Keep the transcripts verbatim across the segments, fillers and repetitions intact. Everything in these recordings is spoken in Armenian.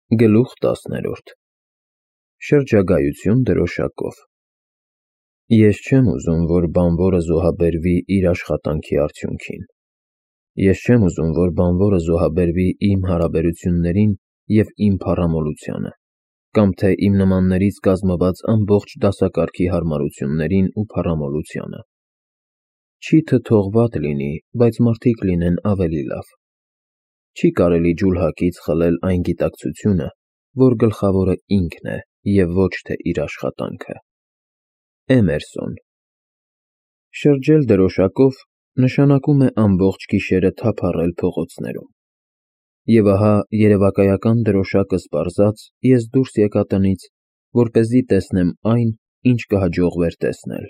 Գլուխ տասներորդ Շրջագայություն դրոշակով Ես չեմ ուզում, որ բանվորը զոհաբերվի իր աշխատանքի արդյունքին։ Ես չեմ ուզում, որ բանվորը զոհաբերվի իմ հարաբերություններին և իմ փառամոլությանը, կամ թե իմ նմաններից կազմված ամբողջ դասակարգի հարմարություններին ու փառամոլությանը։ Չիթը թող վատ լինի, բայց մարդիկ լինեն ավելի լավ։ Չի կարելի ջուլհակից խլել այն գիտակցությունը, որ գլխավորը ինքն է և ոչ թե իր աշխատանքը։ Էմերսոն Շրջել դրոշակով նշանակում է ամբողջ գիշերը թափառել փողոցներում։ Եվ ահա երևակայական դրոշակս պարզած ես դուրս եկա տնից, որպեսզի տեսնեմ այն, ինչ կհաջողվեր տեսնել։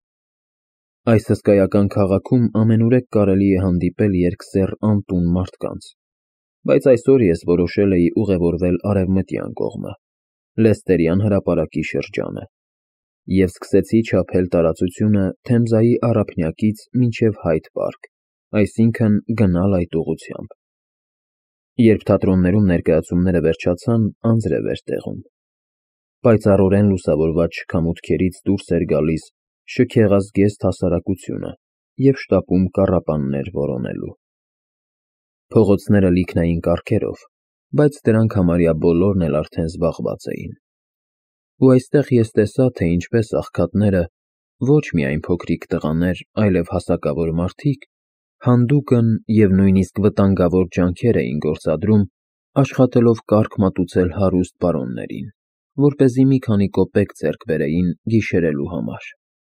Այս հսկայական քաղաքում ամենուրեք կարելի է հանդիպել երկսեռ անտուն մարդկանց, բայց այսօր ես որոշել էի ուղևորվել արևմտյան կողմը, Լեստերյան հրապարակի շրջանը, և սկսեցի չափել տարածությունը Թեմզայի առափնյակից մինչև Հայդ պարկ, այսինքն գնալ այդ ուղղությամբ։ Երբ թատրոններում ներկայացումները վերջացան, անձրև էր տեղում։ Պայծառորեն լուսավորված շքամուտքերից դուրս էր գալիս շքեղազգեստ հասարակությունը և շտապում կառապաններ որոնելու։ Փողոցները լիքնային կառքերով, բայց դրանք համարյա բոլորն էլ արդեն զբաղված էին։ Ու այստեղ ես տեսա, թե ինչպես աղքատները, ոչ միայն փոքրիկ տղաներ, այլև հասակավոր մարդիկ, հանդուգն և նույնիսկ վտանգավոր ջանքեր էին գործադրում, աշխատելով կառք մատուցել հարուստ պարոններին, որպեսզի մի քանի կոպեկ ձեռք բերեին գիշերելու համար։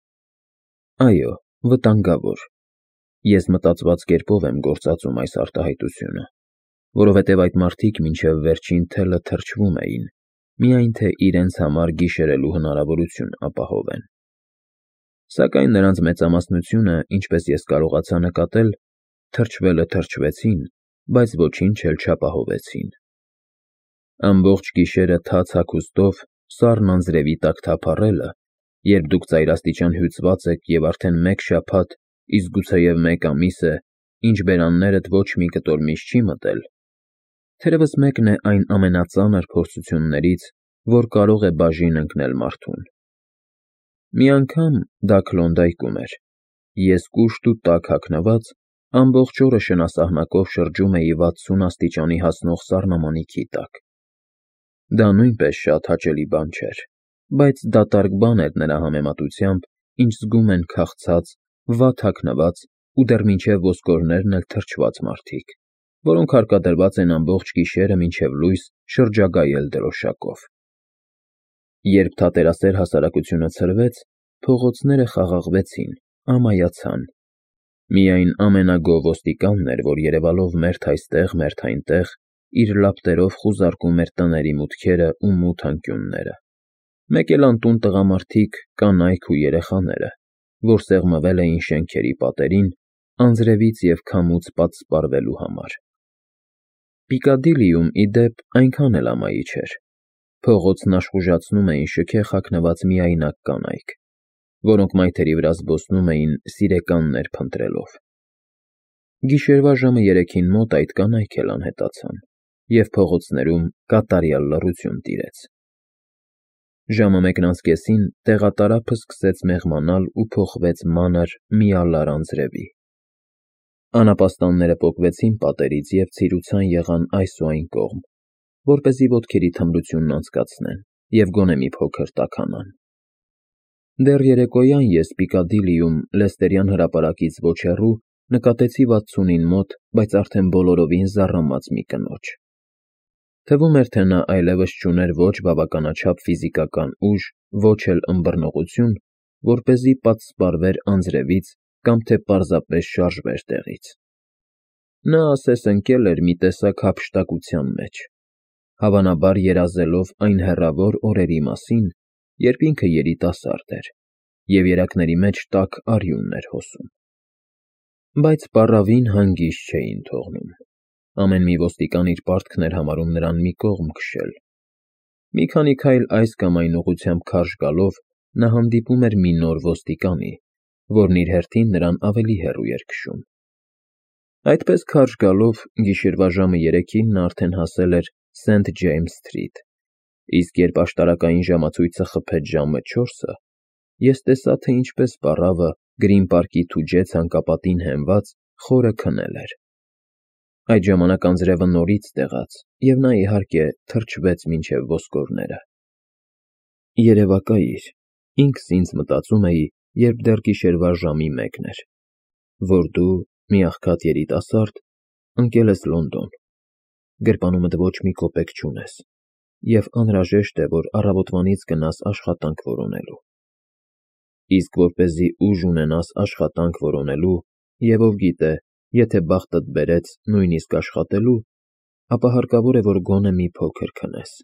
Այո, վտանգավոր։ Ես մտածված կերպով եմ գործածում այս արտահայտությունը, որովհետև այդ մարդիկ մինչև վերջին թելը թրջվում էին, միայն թե իրենց համար գիշերելու հնարավորություն ապահովեն։ Սակայն նրանց մեծամասնությունը, ինչպես ես կարողացա նկատել, թրջվելը թրջվեցին, բայց ոչինչ էլ չապահովեցին։ Ամբողջ գիշերը թաց հագուստով, սառն անձրևի տակ թափառելը, երբ դուք ծայրաստիճան հյուծված եք և արդեն մեկ շաբաթ, իսկ գուցեև մեկ ամիս է, ինչ բերաններդ ոչ մի կտոր միշ չի մտել, թերևս մեկն է այն ամենածանր փորձություններից, որ կարող է բաժին ընկնել մարդուն։ Մի անգամ, դա Քլոնդայքում էր, ես կուշտ ու տաք հագնված, ամբողջ օրը շնասահնակով շրջում էի վաթսուն աստիճանի հասնող սառնամանիքի տակ։ Դա նույնպես շատ հաճելի բան չէր, բայց դատարկ բան էր նրա համեմատությամբ, ինչ զգում են քաղցած, վատ հագնված ու դեռ մինչև ոսկորներն էլ թրջված մարդիկ, որոնք հարկադրված են ամբողջ գիշերը մինչև լույս շրջագայել դրոշակով։ Երբ թատերասեր հասարակությունը ցրվեց, փողոցները խաղաղվեցին, ամայացան։ Միայն ամենագոհ ոստիկանն էր, որ երևալով մերթ այստեղ, մերթ այնտեղ, իր լապտերով խուզարկում էր տների մուտքերը ու մութ անկյունները։ Մեկ էլ անտուն տղամարդիկ, կանայք ու երեխաները, որ սեղմվել էին շենքերի պատերին, անձրևից և քամուց պատսպարվելու համար։ Պիկադիլիում, ի դեպ, այնքան էլ ամայի չէր։ Փողոցն աշխուժացնում էին շքեղ հագնված միայնակ կանայք, որոնք մայթերի վրա զբոսնում էին սիրեկաններ փնտրելով։ Գիշերվա ժամը երեքին մոտ այդ կանայք էլ անհետացան, և փողոցներում կատարյալ լռություն տիրեց։ Ժամը մեկն անց կեսին տեղատարափը սկսեց մեղմանալ ու փոխվեց մանր, միալար անձրևի։ Անապաստանները պոկվեցին պատերից և ցիրուցան եղան այս ու այն կողմ, որպեսզի ոտքերի թմրությունն անցկացնեն և գոնե մի փոքր տաքանան։ Դեռ երեկոյան ես Պիկադիլիում, Լեստերյան հրապարակից ոչ հեռու, նկատեցի վաթսունին մոտ, բայց արդեն բոլորովին զառամած մի կնոջ։ Թվում էր, թե նա այլևս չուներ ոչ բավականաչափ ֆիզիկական ուժ, ոչ էլ ըմբռնողություն, որպեսզի պատսպարվեր անձրևից կամ թե պարզապես շարժվեր տեղից։ Նա ասես ընկել էր մի տեսակ հափշտակության մեջ, հավանաբար երազելով այն հեռավոր օրերի մասին, երբ ինքը երիտասարդ էր, և երակների մեջ տաք արյունն էր հոսում։ Բայց պառավին հանգիստ չէին թողնում։ Ամեն մի ոստիկան իր պարտքն էր համարում նրան մի կողմ քշել։ Մի քանի քայլ այս կամ այն ուղղությամբ քարշ գալով նա հանդիպում էր մի նոր ոստիկանի, որն իր հերթին նրան ավելի հեռու էր քշում։ Այդպես քարշ գալով, գիշերվա ժամը երեքին նա արդեն հասել էր Սենթ Ջեյմս Սթրիթ, իսկ երբ աշտարակային ժամացույցը խփեց ժամը չորսը, ես տեսա, թե ինչպես պառավը Գրին պարկի թուջե ցանկապատին հենված խորը քնել էր։ Այդ ժամանակ անձրևը նորից տեղաց, և նա, իհարկե, թրջվեց մինչև ոսկորները։ Երևակայիր, ինքս ինձ մտածում էի, երբ դեռ գիշերվա ժամի մեկն էր, որ դու, մի աղքատ երիտասարդ, ընկել ես Լոնդոն, գրպանումդ ոչ մի կոպեկ չունես, և անհրաժեշտ է, որ առավոտվանից գնաս աշխատանք որոնելու։ Իսկ որպեսզի ուժ ունենաս աշխատանք որոնելու, և ով գիտե, եթե բախտդ բերեց նույնիսկ աշխատելու, ապա հարկավոր է, որ գոնե մի փոքր քնես։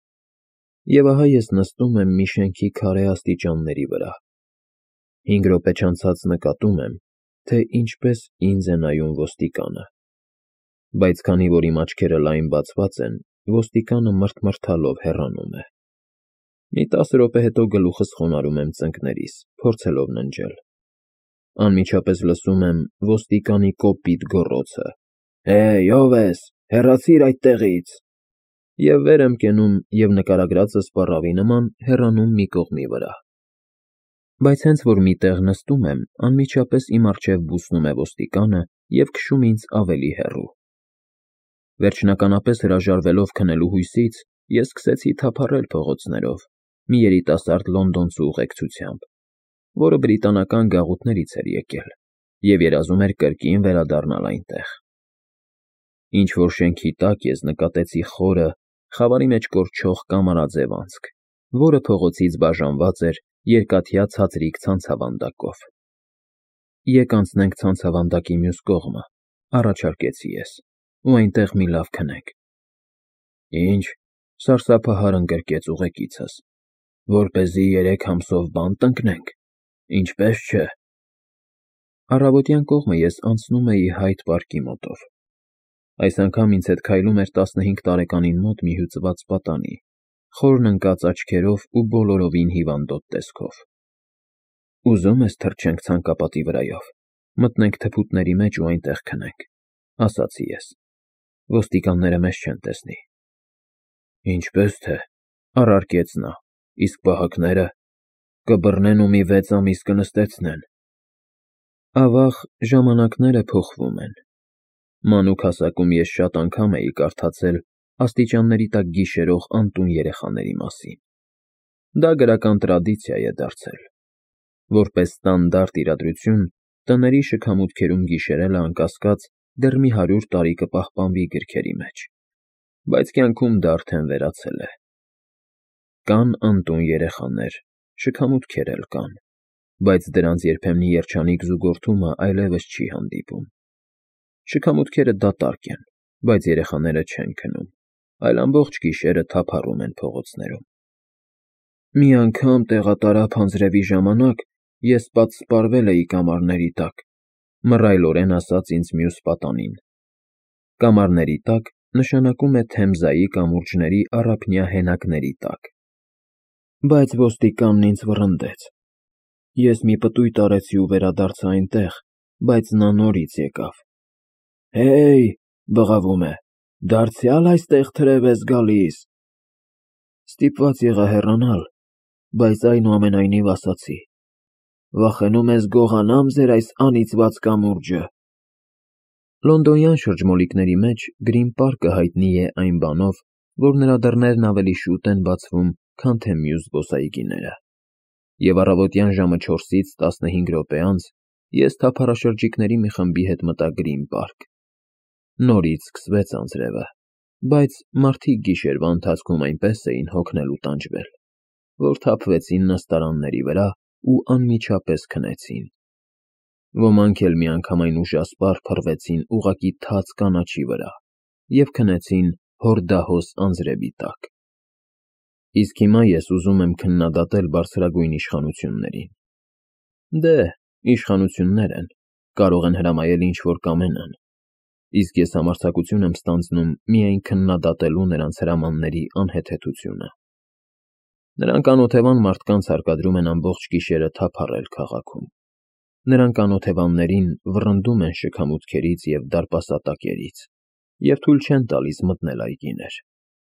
Եվ ահա ես նստում եմ մի շենքի քարե աստիճանների վրա։ Հինգ րոպե չանցած նկատում եմ, թե ինչպես ինձ է նայում ոստիկանը, բայց քանի որ իմ աչքերը լայն բացված են, ոստիկանը մռթմռթալով հեռանում է։ Մի տասը րոպե հետո գլուխս խոնարհում եմ ծնկներիս, փորձելով ննջել։ Անմիջապես լսում եմ ոստիկանի կոպիտ գոռոցը. «Հեյ, ո՞վ ես, հեռացիր այդտեղից»։ Եվ վեր եմ կենում և նկարագրածս պառավի նման հեռանում մի կողմի վրա։ Բայց հենց որ մի տեղ նստում եմ, անմիջապես իմ առջև բուսնում է ոստիկանը և քշում ինձ ավելի հեռու։ Վերջնականապես հրաժարվելով քնելու հույսից, ես սկսեցի թափառել փողոցներով, մի երիտասարդ լոնդոնցու ուղեկցությամբ, որը բրիտանական գաղութներից էր եկել և երազում էր կրկին վերադառնալ այնտեղ։ Ինչ-որ շենքի տակ ես նկատեցի խորը, խավարի մեջ կորչող կամարաձև անցք, որը փողոցից բաժանված էր երկաթյա ցածրիկ ցանցավանդակով։ «Եկ անցնենք ցանցավանդակի մյուս կողմը», առաջարկեցի ես, «ու այնտեղ մի լավ քնենք»։ «Ի՞նչ», սարսափահար ընկրկեց ուղեկիցս, «որպեսզի երեք ամսով բան տնկնենք, ինչպե՞ս չէ»։ Առավոտյան կողմը ես անցնում էի Հայդ պարկի մոտով։ Այս անգամ ինձ հետ քայլում էր տասնհինգ տարեկանին մոտ մի հյուծված պատանի, խորն ընկած աչքերով ու բոլորովին հիվանդոտ տեսքով։ «Ուզո՞ւմ ես թռչենք ցանկապատի վրայով, մտնենք թփուտների մեջ ու այնտեղ քնենք», ասացի ես։ «Ոստիկանները մեզ չեն տեսնի»։ «Ինչպե՞ս թե», առարկեց նա, «իսկ պահակնե՞րը, կբռնեն ու մի վեց ամիս կնստեցնեն»։ Ավաղ, ժամանակները փոխվում են։ Մանուկ հասակում ես շատ անգամ էի կարդացել աստիճանների տակ գիշերող անտուն երեխաների մասին։ Դա գրական տրադիցիա է դարձել։ Որպես ստանդարտ իրադրություն, տների շքամուտքերում գիշերելը, անկասկած, դեռ մի հարյուր տարի կպահպանվի գրքերի մեջ, բայց կյանքում դա արդեն վերացել է։ Կան անտուն երեխաներ, շքամուտքեր էլ կան, բայց դրանց երբեմնի երջանիկ զուգորդումը այլևս չի հանդիպում։ Շքամուտքերը դատարկ են, բայց երեխաները չեն քնում, այլ ամբողջ գիշերը թափառում են փողոցներում։ Մի անգամ տեղատարափ անձրևի ժամանակ ես պատսպարվել էի կամարների տակ, մռայլորեն ասաց ինձ մյուս պատանին։ Կամարների տակ նշանակում է Թեմզայի կամուրջների առափնյա հենակների տակ։ Բայց ոստիկանն ինձ վռնդեց։ Ես մի պտույտ արեցի ու վերադարձա այնտեղ, բայց նա նորից եկավ։ «Հեյ», բղավում է, «դարձյալ այստեղ թրև ես գալիս»։ Ստիպված եղա հեռանալ, բայց այնուամենայնիվ ասացի. «Վախենում ես գողանա՞մ ձեր այս անիծված կամուրջը»։ Լոնդոնյան շրջմոլիկների մեջ Գրին պարկը հայտնի է այն բանով, որ նրա դռներն ավելի շուտ են բացվում, քան թե մյուս զբոսայգիները, և առավոտյան ժամը չորսից տասնհինգ րոպե անց ես թափառաշրջիկների մի խմբի հետ մտա Գրին պարկ։ Նորից սկսվեց անձրևը, բայց մարդիկ գիշերվա ընթացքում այնպես էին հոգնել ու տանջվել, որ թափվեցին նստարանների վրա ու անմիջապես քնեցին։ Ոմանք էլ միանգամայն ուժասպառ փռվեցին ուղղակի թաց կանաչի վրա և քնեցին հորդահոս անձրևի տակ։ Իսկ հիմա ես ուզում եմ քննադատել բարձրագույն իշխանություններին։ Դե, իշխանություններ են, կարող են հրամայել ինչ֊որ կամենան, իսկ ես համարձակություն եմ ստանձնում միայն քննադատելու նրանց հրամանների անհեթեթությունը։ Նրանք անօթևան մարդկանց հարկադրում են ամբողջ գիշերը թափառել քաղաքում։ Նրանք անօթևաններին վռնդում են շքամուտքերից և դարպասատակերից և թույլ չեն տալիս մտնել այգիներ։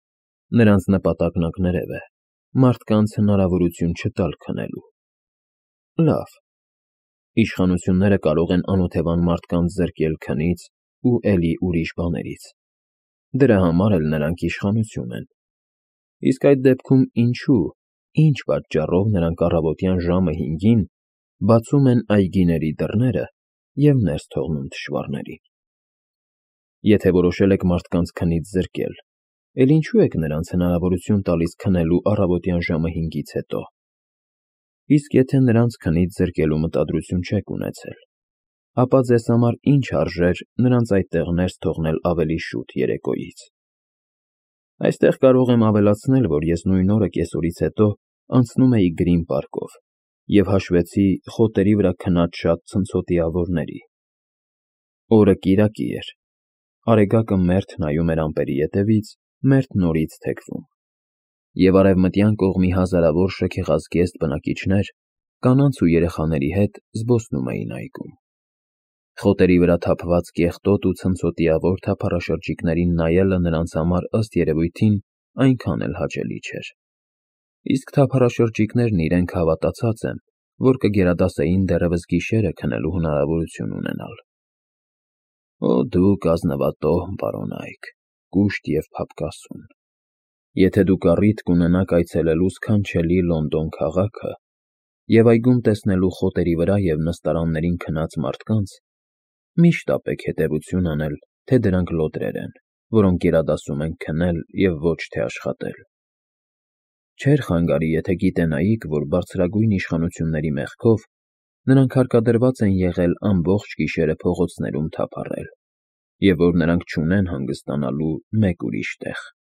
Նրանց նպատակն ակներև է, մարդկանց հնարավորություն չտալ քնելու։ Լավ, իշխանությունները կարող են անօթևան մարդկանց զրկել քնից ու էլի ուրիշ բաներից։ Դրա համար էլ նրանք իշխանություն են։ Իսկ այդ դեպքում ինչու, ինչ պատճառով նրանք առավոտյան ժամը հինգին բացում են այգիների դռները և ներս թողնում թշվառներին։ Եթե որոշել եք մարդկանց քնից զրկել, էլ ինչու եք նրանց հնարավորություն տալիս քնելու առավոտյան ժամը հինգից հետո։ Իսկ եթե նրանց քնից զրկելու մտադրություն չեք ունեցել, ապա ձեզ համար ինչ արժեր նրանց այդտեղ ներս թողնել ավելի շուտ երեկոյից։ Այստեղ կարող եմ ավելացնել, որ ես նույն օրը կեսօրից հետո անցնում էի Գրին պարկով և հաշվեցի խոտերի վրա քնած շատ ցնցոտիավորների։ Օրը կիրակի էր, արեգակը մերթ նայում էր ամպերի ետևից, մերթ նորից թեքվում, և արևմտյան կողմի հազարավոր շքեղազգեստ բնակիչներ կանանց ու երեխաների հետ զբոսնում էին այգում։ Խոտերի վրա թափված կեղտոտ ու ցնցոտիավոր թափառաշրջիկներին նայելը նրանց համար ըստ երևույթին այնքան էլ հաճելի չէր։ Իսկ թափառաշրջիկներն իրենք հավատացած են, որ կգերադասեին դեռևս գիշերը քնելու հնարավորություն ունենալ։ Օ դուք ազնվատոհ պարոնայք, կուշտ և փափկասուն։ Եթե դուք առիթ կունենաք այցելելու սքանչելի Լոնդոն քաղաքը և այգում տեսնելու խոտերի վրա և նստարաններին քնած մարդկանց, միշտ ապեք հետևություն անել, թե դրանք լոդրեր են, որոնք գերադասում են քնել և ոչ թե աշխատել։ Չէր խանգարի, եթե գիտենայիք, որ բարձրագույն իշխանությունների մեղքով նրանք հարկադրված են եղել ամբողջ գիշերը փողոցներում թափառել, և որ նրանք չունեն հանգստանալու մեկ ուրիշ տեղ։